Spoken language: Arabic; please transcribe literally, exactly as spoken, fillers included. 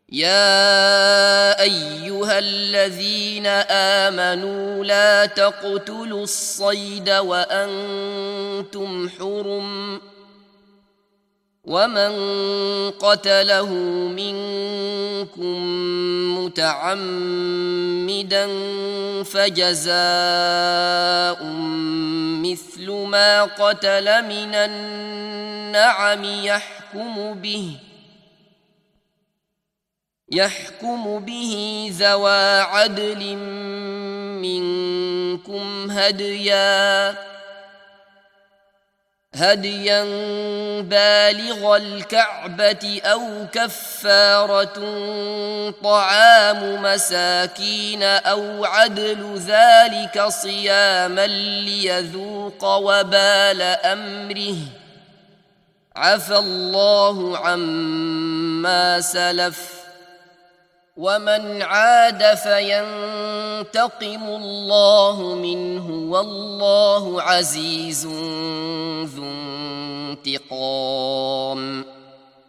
يا أيها الذين آمنوا لا تقتلوا الصيد وأنتم حرم، ومن قتله منكم متعمدا فجزاء مثل ما قتل من النعم يحكم به يحكم به ذوى عدل منكم هديا هديا بالغ الكعبة أو كفارة طعام مساكين أو عدل ذلك صياما ليذوق وبال أمره، عفى الله عما سلف، ومن عاد فينتقم الله منه والله عزيز ذو انتقام.